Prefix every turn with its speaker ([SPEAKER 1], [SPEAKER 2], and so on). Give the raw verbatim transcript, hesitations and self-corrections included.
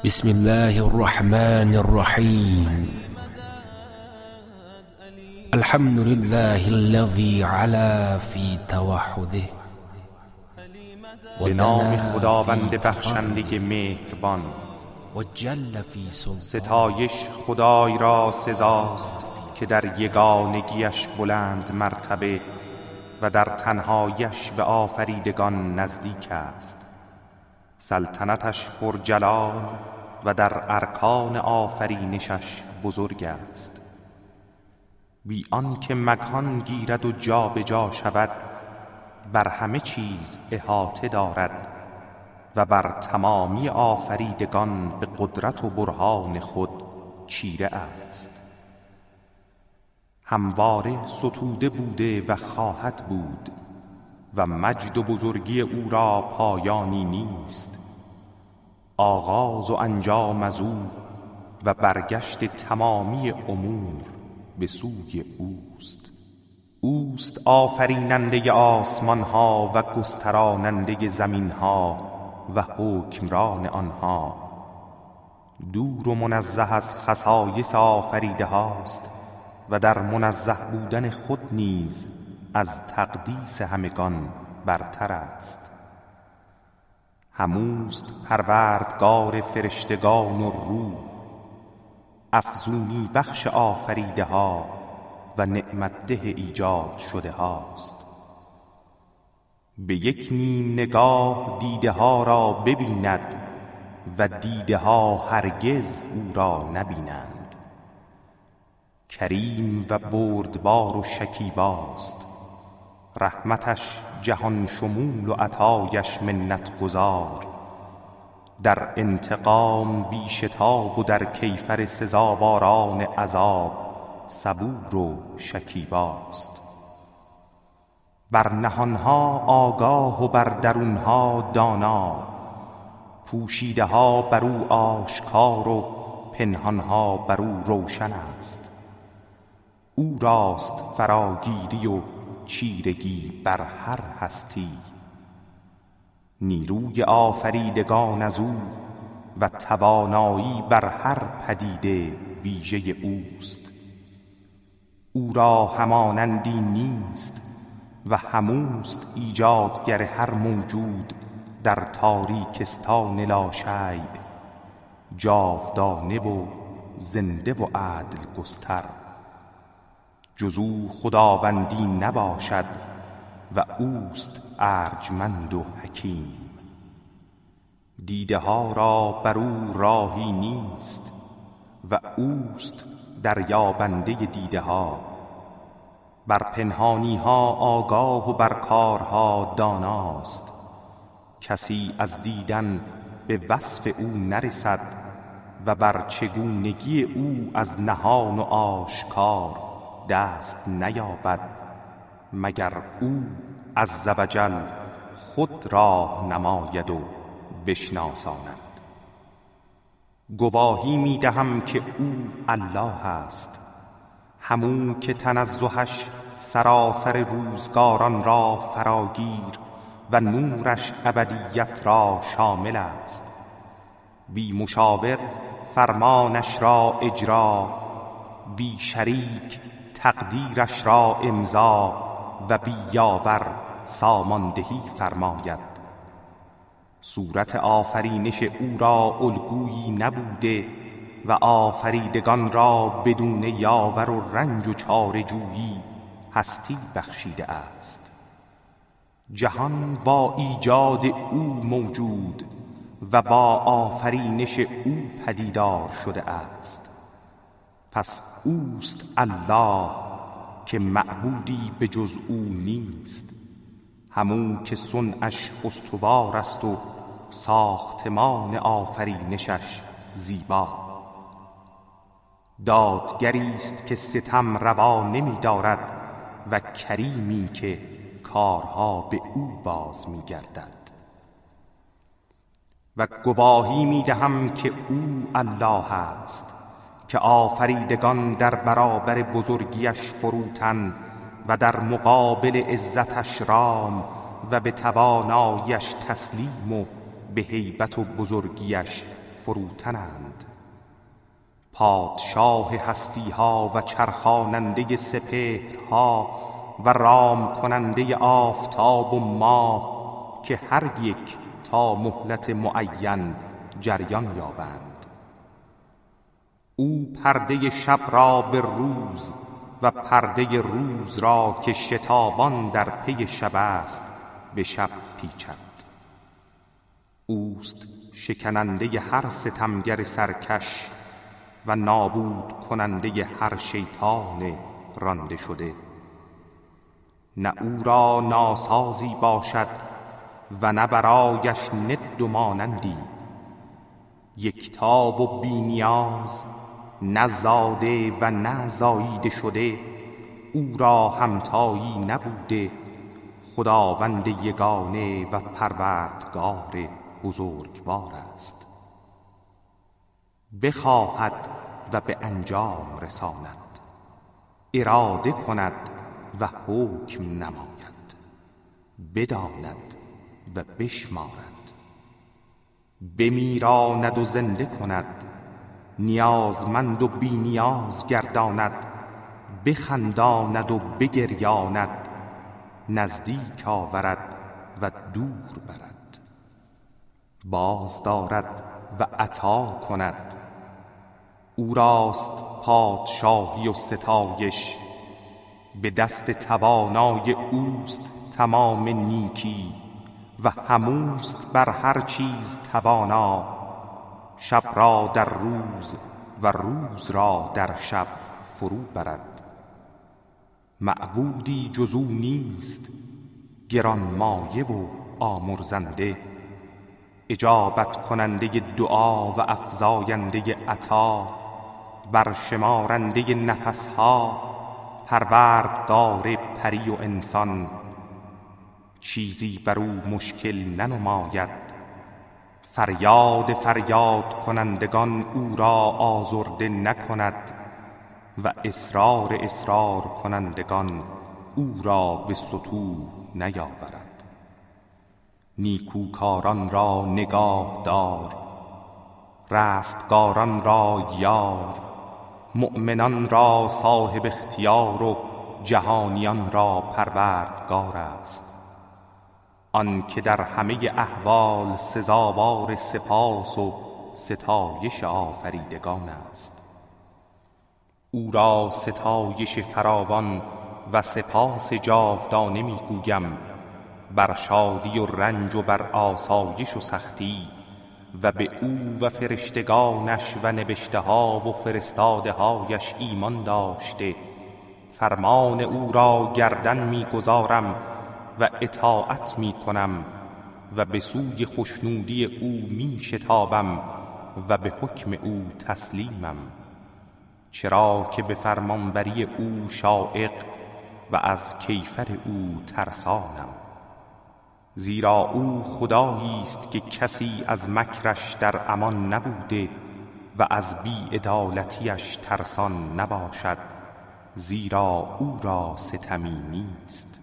[SPEAKER 1] بسم الله الرحمن الرحيم. الحمد لله الذي علا في توحده.
[SPEAKER 2] به نام خداوند بخشنده مهربان.
[SPEAKER 1] و جل فی سلطان.
[SPEAKER 2] ستایش خدای را سزاست که در یگانگیش بلند مرتبه و در تنهایش به آفریدگان نزدیک است. سلطنتش پر جلال و در ارکان آفرینشش بزرگ است. بی آن که مکان گیرد و جا به جا شود، بر همه چیز احاطه دارد و بر تمامی آفریدگان به قدرت و برهان خود چیره است. همواره ستوده بوده و خواهد بود و مجد و بزرگی او را پایانی نیست. آغاز و انجام از او و برگشت تمامی امور به سوی اوست. اوست آفریننده آسمان ها و گستراننده زمین ها و حکمران آنها. دور و منزه از خصایص آفریده هاست و در منزه بودن خود نیز از تقدیس همگان برتر است. هموست پروردگار فرشتگان و روح، افزونی بخش آفریده ها و نعمت ده ایجاد شده هاست. به یک نیم نگاه دیده ها را ببیند و دیده ها هرگز او را نبینند. کریم و بردبار و شکیباست، رحمتش جهان شمول و عطایش منت گذار. در انتقام بیشتاب و در کیفر سزاواران عذاب صبور و شکیباست. بر نهانها آگاه و بر درونها دانا، پوشیده ها بر او آشکار و پنهانها بر او روشن است. او راست فراگیری و چیرگی بر هر هستی. نیروی آفریدگان از او و توانایی بر هر پدیده ویژه اوست. او را همانندی نیست و هموست ایجادگر هر موجود در تاریکستان لاشیء، جاودانه و زنده و عدل گستر. جز او خداوندی نباشد و اوست ارجمند و حکیم. دیده ها را بر او راهی نیست و اوست دریابنده دیده ها. بر پنهانی ها آگاه و بر کارها داناست. کسی از دیدن به وصف او نرسد و بر چگونگی او از نهان و آشکار دست نیابد، مگر او عز و جل خود راه نماید و بشناساند. گواهی می دهم که او الله است، همون که تنزهش سراسر روزگاران را فراگیر و نورش ابدیت را شامل است. بی مشاور فرمانش را اجرا، بی شریک تقدیرش را امضا و بی یاور ساماندهی فرماید. صورت آفرینش او را الگویی نبوده و آفریدگان را بدون یاور و رنج و چاره‌جویی هستی بخشیده است. جهان با ایجاد او موجود و با آفرینش او پدیدار شده است. پس اوست الله که معبودی به جز او نیست، همون که صنعش استوار است و ساختمان آفرینشش زیبا. دادگری است که ستم روا نمی دارد و کریمی که کارها به او باز می گردد. و گواهی می دهم که او الله است که آفریدگان در برابر بزرگیش فروتن و در مقابل عزتش رام و به توانایش تسلیم و به هیبت و بزرگیش فروتنند. پادشاه هستی ها و چرخاننده سپهرها و رام کننده آفتاب و ماه که هر یک تا مهلت معین جریان یابند. او پرده شب را به روز و پرده روز را که شتابان در پی شب است به شب پیچد. اوست شکننده هر ستمگر سرکش و نابود کننده هر شیطان رانده شده. نه او را ناسازی باشد و نه برایش ند و مانندی. یکتا و بی نیاز، نه زاده و نه زاییده شده. او را همتایی نبوده. خداوند یگانه و پروردگار بزرگوار است. بخواهد و به انجام رساند، اراده کند و حکم نماید، بداند و بشمارد، بمیراند و زنده کند، نیازمند و بی نیاز گرداند، بخنداند و بگریاند، نزدیک آورد و دور برد، باز دارد و عطا کند. او راست پادشاهی و ستایش، به دست توانای اوست تمام نیکی و هموست بر هر چیز توانا. شب را در روز و روز را در شب فرو برد. معبودی جز او نیست، گرانمایه و آمرزنده، اجابت کننده دعا و افزاینده عطا، برشمارنده نفسها، پروردگار پری و انسان. چیزی بر او مشکل ننماید، فریاد فریاد کنندگان او را آزرده نکند و اصرار اصرار کنندگان او را به ستوه نیاورد. نیکوکاران را نگاه دار، رستگاران را یار، مؤمنان را صاحب اختیار و جهانیان را پروردگار است. آن که در همه احوال سزاوار سپاس و ستایش آفریدگان است. او را ستایش فراوان و سپاس جاودانه میگویم، بر شادی و رنج و بر آسایش و سختی، و به او و فرشتگانش و نبشته ها و فرستاده هایش ایمان داشته فرمان او را گردن میگذارم و اطاعت میکنم و به سوی خوشنودی او میشتابم و به حکم او تسلیمم. چرا که به فرمانبری او شایق و از کیفر او ترسانم. زیرا او خدایی است که کسی از مکرش در امان نبوده و از بی‌عدالتیش ترسان نباشد، زیرا او را ستمی نیست.